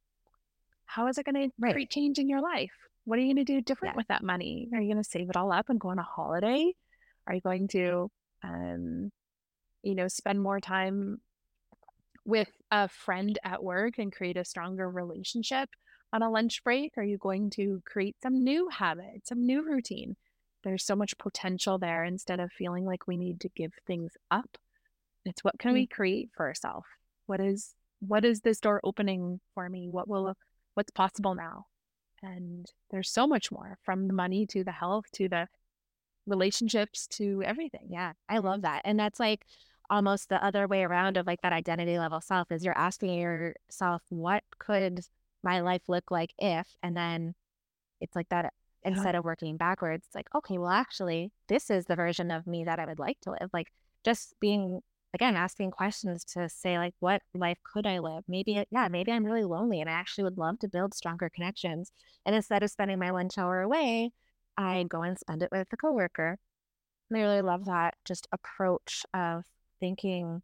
How is it going to Right. create change in your life? What are you going to do different Yeah. with that money? Are you going to save it all up and go on a holiday? Are you going to, um, spend more time with a friend at work and create a stronger relationship on a lunch break? Are you going to create some new habit, some new routine? There's so much potential there instead of feeling like we need to give things up. It's what can Mm. we create for ourselves? What is this door opening for me? What's possible now? And there's so much more from the money to the health to the relationships to everything. Yeah. I love that. And that's like almost the other way around of like that identity level self is you're asking yourself, what could my life look like if, and then it's like that Yeah. instead of working backwards, it's like, okay, well, actually, this is the version of me that I would like to live. Like just being, again, asking questions to say, like, what life could I live? Maybe, yeah, maybe I'm really lonely and I actually would love to build stronger connections. And instead of spending my lunch hour away, I go and spend it with a coworker. And I really love that just approach of thinking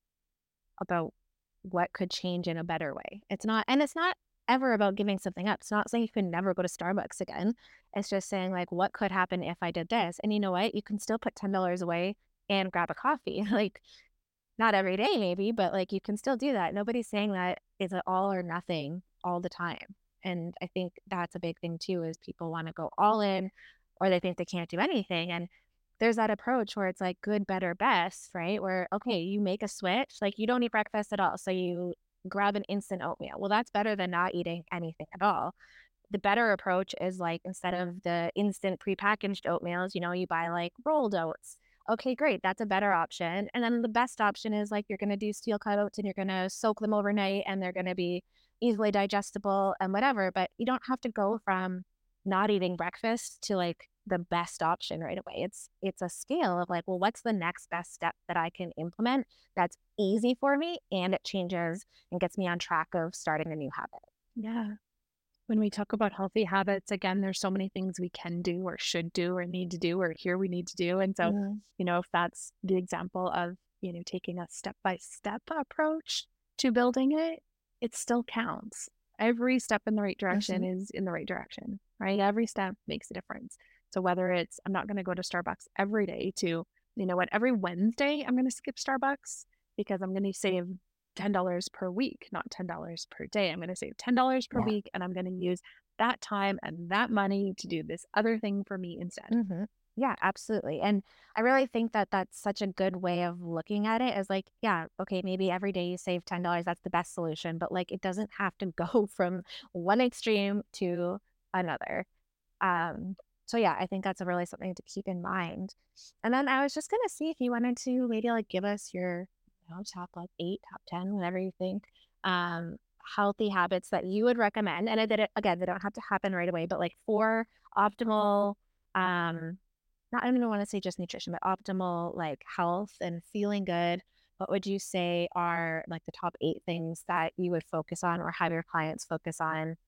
about what could change in a better way. And it's not ever about giving something up. It's not saying you can never go to Starbucks again. It's just saying like what could happen if I did this? And you know what? You can still put $10 away and grab a coffee. Like not every day maybe, but like you can still do that. Nobody's saying that it's an all or nothing all the time. And I think that's a big thing too is people want to go all in or they think they can't do anything. And there's that approach where it's like good, better, best, right? Where, okay, you make a switch, like you don't eat breakfast at all. So you grab an instant oatmeal. Well, that's better than not eating anything at all. The better approach is like instead of the instant prepackaged oatmeals, you buy like rolled oats Okay, great. That's a better option. And then the best option is like you're going to do steel cutouts and you're going to soak them overnight and they're going to be easily digestible and whatever. But you don't have to go from not eating breakfast to like the best option right away. It's a scale of like, well, what's the next best step that I can implement that's easy for me and it changes and gets me on track of starting a new habit. Yeah. When we talk about healthy habits, again, there's so many things we can do or should do or need to do or hear we need to do. And so, Mhm. if that's the example of, taking a step-by-step approach to building it, it still counts. Every step in the right direction Mhm. is in the right direction, right? Every step makes a difference. So whether it's, I'm not going to go to Starbucks every day to, every Wednesday I'm going to skip Starbucks because I'm going to save $10 per week, not $10 per day. I'm going to save $10 per Yeah. week and I'm going to use that time and that money to do this other thing for me instead. Mm-hmm. Yeah, absolutely. And I really think that that's such a good way of looking at it as like, yeah, okay, maybe every day you save $10, that's the best solution, but like it doesn't have to go from one extreme to another. Um, so yeah, I think that's a really something to keep in mind. And then I was just gonna see if you wanted to maybe like give us your, top like 8, top 10, whatever you think, um, healthy habits that you would recommend. And I did it again, they don't have to happen right away, but like for optimal, um, not I don't even want to say just nutrition, but optimal like health and feeling good. What would you say are like the top 8 things that you would focus on or have your clients focus on?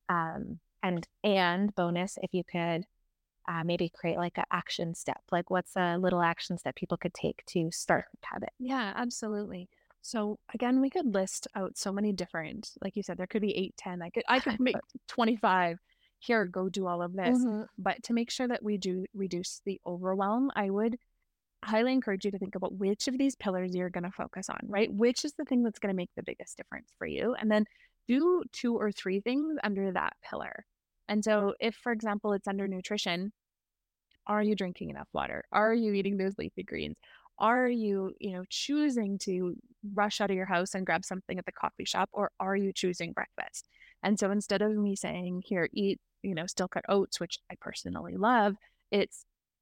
And bonus, if you could maybe create like an action step, like what's a little action step people could take to start a habit? Yeah, absolutely. So again, we could list out so many different, like you said, there could be 8, 10. I could make 25. Here, go do all of this. Mm-hmm. But to make sure that we do reduce the overwhelm, I would highly encourage you to think about which of these pillars you're going to focus on, right? Which is the thing that's going to make the biggest difference for you? And then do 2 or 3 things under that pillar. And so if, for example, it's under nutrition, are you drinking enough water? Are you eating those leafy greens? Are you, choosing to rush out of your house and grab something at the coffee shop, or are you choosing breakfast? And so instead of me saying, here, eat, steel cut oats, which I personally love, it's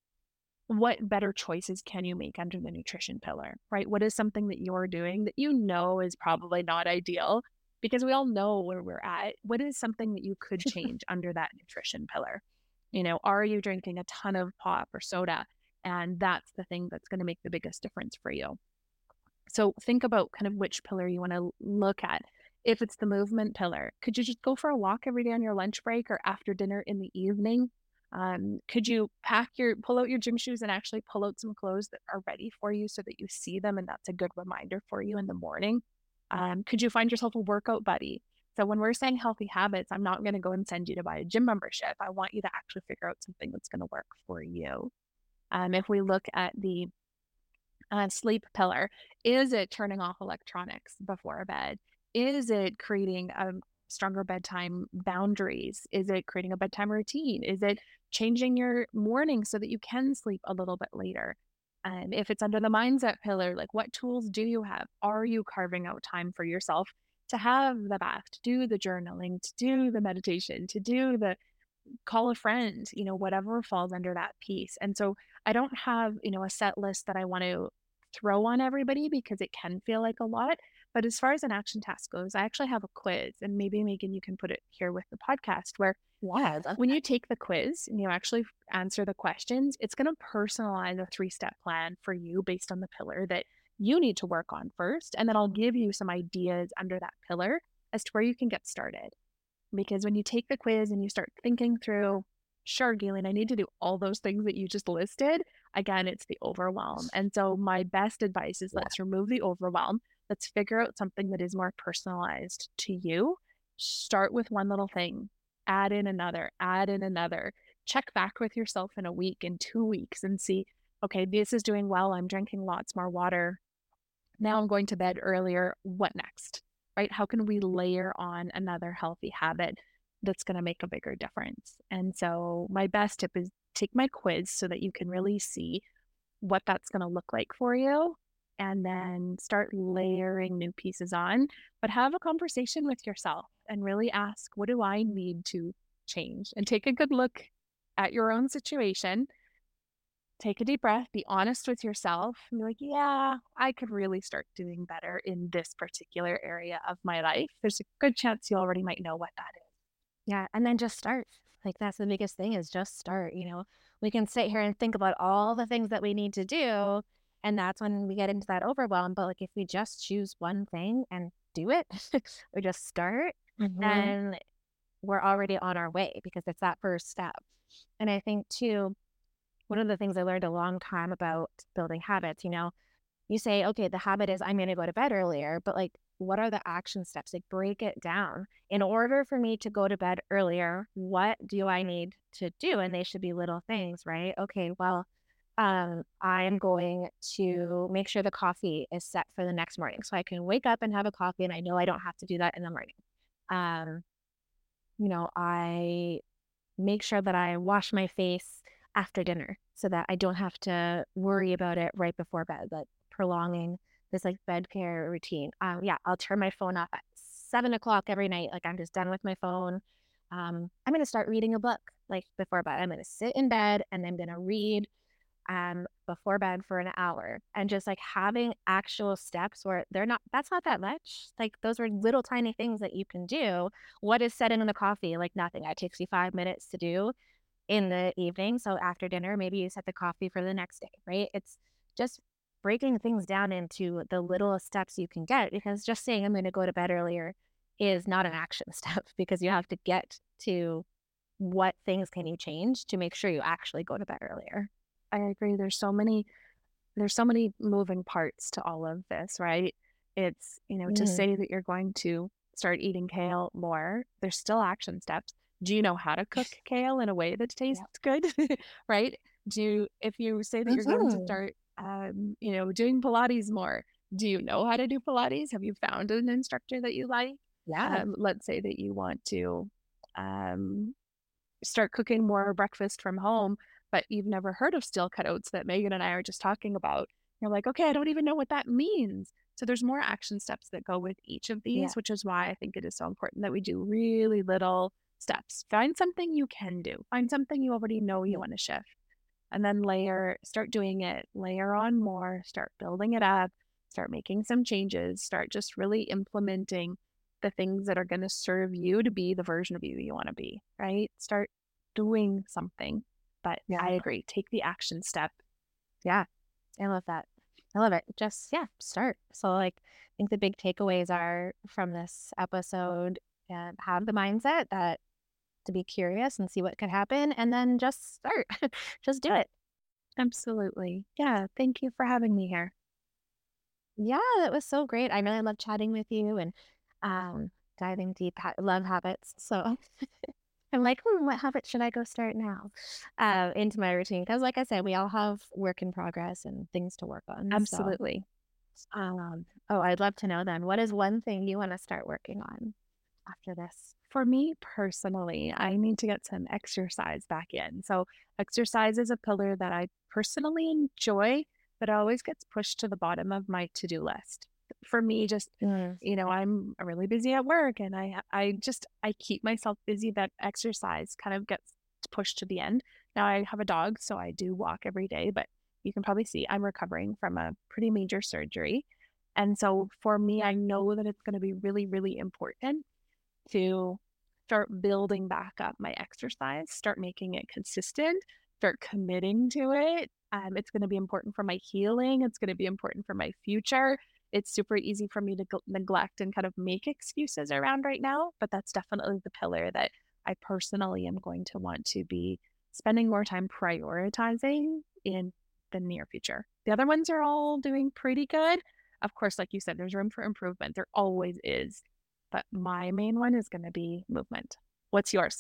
what better choices can you make under the nutrition pillar, right? What is something that you're doing that is probably not ideal? Because we all know where we're at. What is something that you could change under that nutrition pillar? Are you drinking a ton of pop or soda? And that's the thing that's going to make the biggest difference for you. So think about kind of which pillar you want to look at. If it's the movement pillar, could you just go for a walk every day on your lunch break or after dinner in the evening? Could you pull out your gym shoes and actually pull out some clothes that are ready for you so that you see them and that's a good reminder for you in the morning? Could you find yourself a workout buddy? So when we're saying healthy habits, I'm not going to go and send you to buy a gym membership. I want you to actually figure out something that's going to work for you. If we look at the sleep pillar, is it turning off electronics before bed? Is it creating stronger bedtime boundaries? Is it creating a bedtime routine? Is it changing your morning so that you can sleep a little bit later? If it's under the mindset pillar, like what tools do you have? Are you carving out time for yourself to have the bath, to do the journaling, to do the meditation, to do the call a friend, whatever falls under that piece. And so I don't have, a set list that I want to throw on everybody because it can feel like a lot. But as far as an action task goes, I actually have a quiz, and maybe Megan, you can put it here with the podcast where Yeah, when you take the quiz and you actually answer the questions, it's going to personalize a 3-step plan for you based on the pillar that you need to work on first. And then I'll give you some ideas under that pillar as to where you can get started. Because when you take the quiz and you start thinking through, sure, Galen, I need to do all those things that you just listed, again, it's the overwhelm. And so my best advice is let's remove the overwhelm. Let's figure out something that is more personalized to you. Start with one little thing, add in another, check back with yourself in a week, in 2 weeks, and see, okay, this is doing well. I'm drinking lots more water. Now I'm going to bed earlier. What next? Right? How can we layer on another healthy habit that's going to make a bigger difference? And so my best tip is take my quiz so that you can really see what that's going to look like for you, and then start layering new pieces on, but have a conversation with yourself and really ask, what do I need to change? And take a good look at your own situation take a deep breath, be honest with yourself, and be like, yeah, I could really start doing better in this particular area of my life. There's a good chance you already might know what that is. Yeah, and then just start. Like, that's the biggest thing is just start, you know? We can sit here and think about all the things that we need to do, and that's when we get into that overwhelm, but, like, if we just choose one thing and do it, or just start, Mm-hmm. then we're already on our way because it's that first step. And I think too, one of the things I learned a long time about building habits, you know, you say, okay, the habit is I'm going to go to bed earlier, but like, what are the action steps? Like, break it down. In order for me to go to bed earlier, what do I need to do? And they should be little things, right? Okay, well, I am going to make sure the coffee is set for the next morning. So I can wake up and have a coffee, and I know I don't have to do that in the morning. Um, I make sure that I wash my face after dinner so that I don't have to worry about it right before bed, like prolonging this like bed care routine. Yeah, I'll turn my phone off at 7 o'clock every night. Like I'm just done with my phone. I'm going to start reading a book like before bed. I'm going to sit in bed and I'm going to read before bed for an hour and just like having actual steps where that's not that much. Like those are little tiny things that you can do. What is setting in the coffee? Like nothing. It takes you 5 minutes to do in the evening. So after dinner, maybe you set the coffee for the next day, right? It's just breaking things down into the littlest steps you can get because just saying I'm going to go to bed earlier is not an action step because you have to get to what things can you change to make sure you actually go to bed earlier. I agree. There's so many moving parts to all of this, right? It's, to Mm, say that you're going to start eating kale more, there's still action steps. Do you know how to cook kale in a way that tastes yeah. good? Right? If you say that you're going to Mhm. start, doing Pilates more, do you know how to do Pilates? Have you found an instructor that you like? Yeah. Let's say that you want to, um, start cooking more breakfast from home, but you've never heard of steel cut oats that Megan and I are just talking about. You're like, okay, I don't even know what that means. So there's more action steps that go with each of Yeah. these, which is why I think it is so important that we do really little steps. Find something you can do. Find something you already know you Yeah. want to shift. And then start doing it, layer on more, start building it up, start making some changes, start just really implementing the things that are going to serve you to be the version of you you want to be, right? Start doing something. But Yeah. I agree, take the action step. Yeah. I love that. I love it. Just, yeah, start. So, like, I think the big takeaways are from this episode have the mindset that to be curious and see what could happen, and then just start. Just do it. Absolutely. Yeah. Thank you for having me here. Yeah, that was so great. I really love chatting with you and diving deep. Love habits. So, I'm like, what habit should I go start now into my routine? Because, like I said, we all have work in progress and things to work on. So, Absolutely. oh, I'd love to know then. What is one thing you want to start working on after this? For me personally, I need to get some exercise back in. So, exercise is a pillar that I personally enjoy, but always gets pushed to the bottom of my to-do list. For me, just, Mm, I'm really busy at work and I keep myself busy that exercise kind of gets pushed to the end. Now I have a dog, so I do walk every day, but you can probably see I'm recovering from a pretty major surgery. And so for me, I know that it's going to be really, really important to start building back up my exercise, start making it consistent, start committing to it. It's going to be important for my healing. It's going to be important for my future. It's super easy for me to neglect and kind of make excuses around right now, but that's definitely the pillar that I personally am going to want to be spending more time prioritizing in the near future. The other ones are all doing pretty good. Of course, like you said, there's room for improvement. There always is, but my main one is going to be movement. What's yours?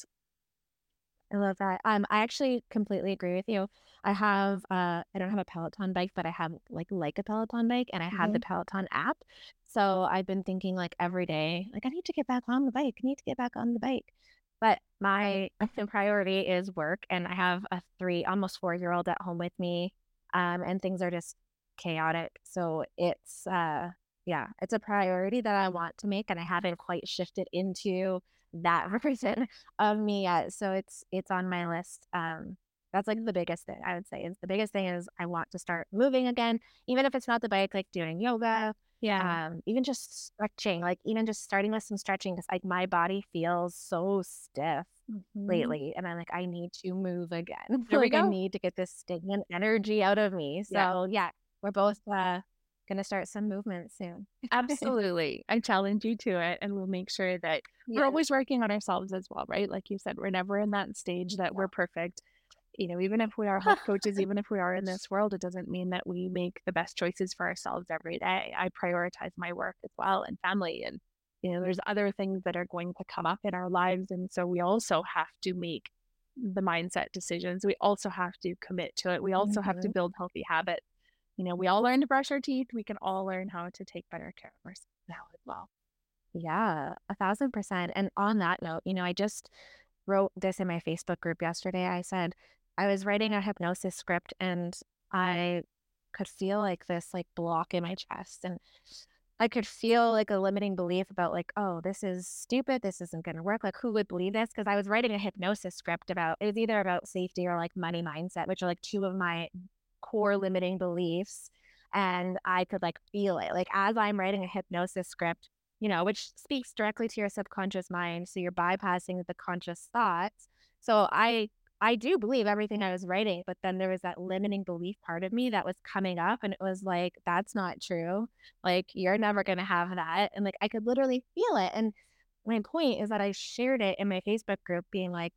I love that. I actually completely agree with you. I don't have a Peloton bike, but I have like a Peloton bike, and I have Hmm. the Peloton app. So I've been thinking like every day, like I need to get back on the bike. I need to get back on the bike. But my priority is work, and I have a almost 4 year old at home with me, and things are just chaotic. So yeah, it's a priority that I want to make, and I haven't quite shifted into that version of me yet. So it's on my list. That's like the biggest thing I would say is the biggest thing is I want to start moving again, even if it's not the bike, like doing yoga, Yeah. even just stretching, like even just starting with some stretching because like my body feels so stiff Mhm. lately, and I'm like, I need to move again. There we Like I go. need to get this stagnant energy out of me. Yeah. So yeah, we're both gonna start some movement soon. Absolutely. I challenge you to it, and we'll make sure that we're Yeah. always working on ourselves as well, right? Like you said, we're never in that stage that we're perfect. Even if we are health coaches, even if we are in this world, it doesn't mean that we make the best choices for ourselves every day. I prioritize my work as well and family. And, there's other things that are going to come up in our lives. And so we also have to make the mindset decisions. We also have to commit to it. We also have to Mhm. build healthy habits. We all learn to brush our teeth. We can all learn how to take better care of ourselves now as well. Yeah, 1,000%. And on that note, I just wrote this in my Facebook group yesterday. I said I was writing a hypnosis script and I could feel like this like block in my chest and I could feel like a limiting belief about like, oh, this is stupid. This isn't going to work. Like, who would believe this? Because I was writing a hypnosis script about it was either about safety or like money mindset, which are like two of my core limiting beliefs. And I could like feel it. Like, as I'm writing a hypnosis script, which speaks directly to your subconscious mind. So you're bypassing the conscious thoughts. So I do believe everything I was writing, but then there was that limiting belief part of me that was coming up and it was like, that's not true. Like, you're never going to have that. And like, I could literally feel it. And my point is that I shared it in my Facebook group being like,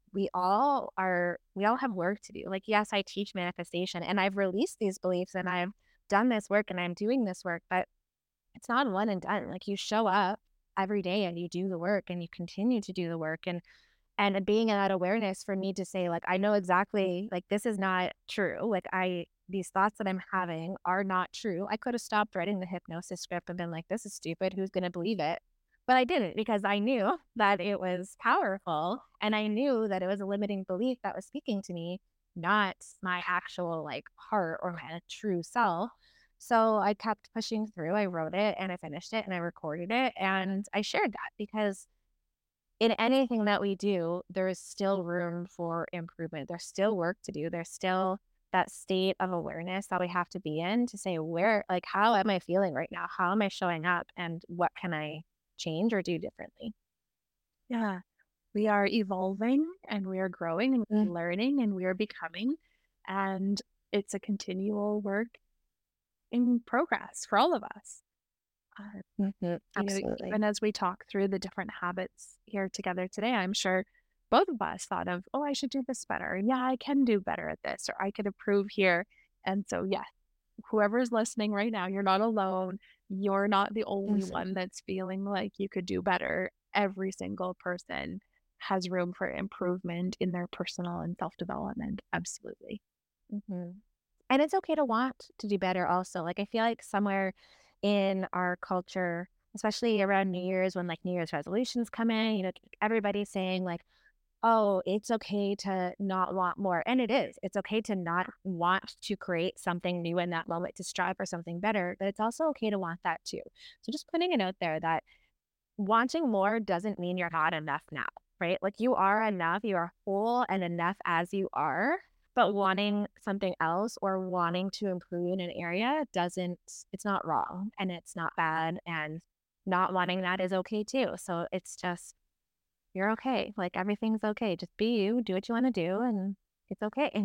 we all have work to do. Like, yes, I teach manifestation and I've released these beliefs and I've done this work and I'm doing this work, but it's not one and done. Like, you show up every day and you do the work and you continue to do the work. And being in that awareness for me to say, like, I know exactly, like, this is not true. Like, these thoughts that I'm having are not true. I could have stopped writing the hypnosis script and been like, this is stupid. Who's going to believe it? But I didn't because I knew that it was powerful and I knew that it was a limiting belief that was speaking to me, not my actual like heart or my true self. So I kept pushing through. I wrote it and I finished it and I recorded it and I shared that because in anything that we do, there is still room for improvement. There's still work to do. There's still that state of awareness that we have to be in to say, like, how am I feeling right now? How am I showing up? And what can I change or do differently? Yeah. We are evolving and we are growing and Mm. we're learning and we are becoming. And it's a continual work in progress for all of us. Uh, Absolutely. Even as we talk through the different habits here together today, I'm sure both of us thought of, oh, I should do this better. Yeah, I can do better at this, or I could improve here. And so, yes, whoever's listening right now, you're not alone. You're not the only Mhm. one that's feeling like you could do better. Every single person has room for improvement in their personal and self development. Absolutely. Mhm. And it's okay to want to do better also. Like, I feel like somewhere in our culture, especially around New Year's when like New Year's resolutions come in, everybody's saying like, oh, it's okay to not want more. And it is. It's okay to not want to create something new in that moment, to strive for something better, but it's also okay to want that too. So just putting it out there that wanting more doesn't mean you're not enough now, right? Like, you are enough, you are whole and enough as you are. But wanting something else or wanting to improve in an area it's not wrong and it's not bad. And not wanting that is okay too. So it's just, you're okay. Like, everything's okay. Just be you, do what you want to do, and it's okay.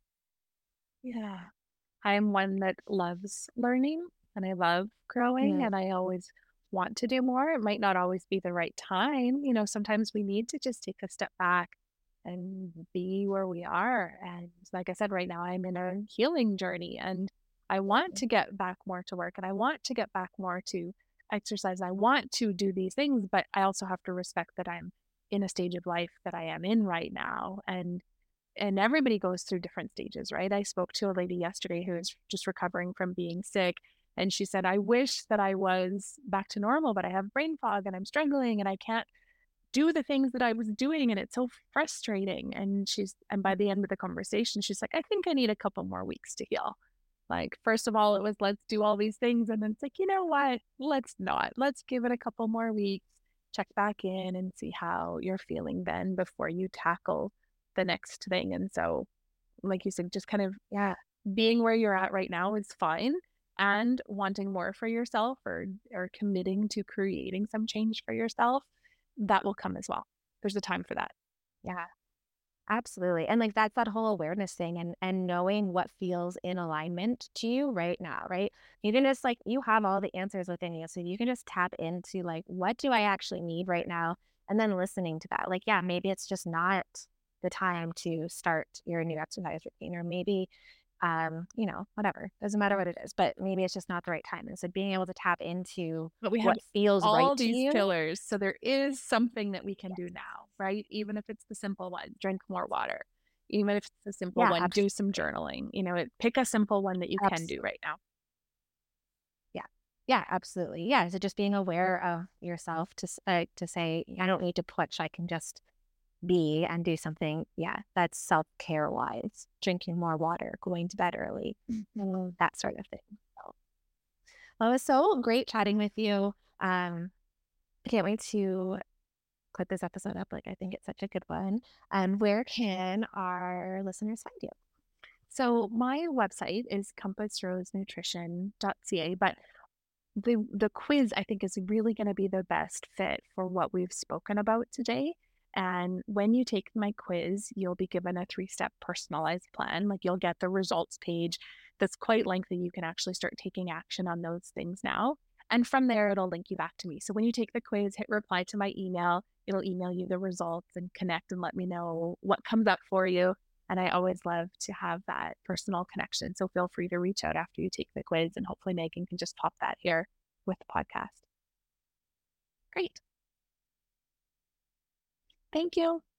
Yeah. I am one that loves learning and I love growing Mhm. and I always want to do more. It might not always be the right time. Sometimes we need to just take a step back and be where we are. And like I said, right now I'm in a healing journey and I want to get back more to work and I want to get back more to exercise. I want to do these things, but I also have to respect that I'm in a stage of life that I am in right now. And everybody goes through different stages, right? I spoke to a lady yesterday who is just recovering from being sick. And she said, I wish that I was back to normal, but I have brain fog and I'm struggling and I can't do the things that I was doing. And it's so frustrating. And by the end of the conversation, she's like, I think I need a couple more weeks to heal. Like, first of all, it was let's do all these things. And then it's like, you know what? Let's not. Let's give it a couple more weeks, check back in and see how you're feeling then before you tackle the next thing. And so like you said, just kind of Yeah. being where you're at right now is fine. And wanting more for yourself, or committing to creating some change for yourself, that will come as well. There's a time for that. Yeah. Absolutely. And like that's that whole awareness thing and knowing what feels in alignment to you right now, right? You can just like you have all the answers within you. So you can just tap into like what do I actually need right now? And then listening to that. Like, yeah, maybe it's just not the time to start your new exercise routine, or maybe whatever. Doesn't matter what it is, but maybe it's just not the right time. And so being able to tap into But we have what feels right all to these you. pillars. So there is something that we can Yeah. do now, right? Even if it's the simple one, drink more water. Even if it's the simple Yeah, one, do some journaling. Pick a simple one that you can do absolutely. right now. Yeah. Yeah, absolutely. Yeah. So just being aware of yourself to say, I don't need to push. I can just be and do something. Yeah. That's self-care wise, drinking more water, going to bed early, that sort of thing. So, well, it was so great chatting with you. I can't wait to put this episode up. Like, I think it's such a good one. And where can our listeners find you? So my website is compassrosenutrition.ca, but the quiz I think is really going to be the best fit for what we've spoken about today. And when you take my quiz, you'll be given a 3-step personalized plan. Like you'll get the results page that's quite lengthy. You can actually start taking action on those things now. And from there, it'll link you back to me. So when you take the quiz, hit reply to my email. It'll email you the results and connect and let me know what comes up for you. And I always love to have that personal connection. So feel free to reach out after you take the quiz, and hopefully Megan can just pop that here with the podcast. Great. Thank you.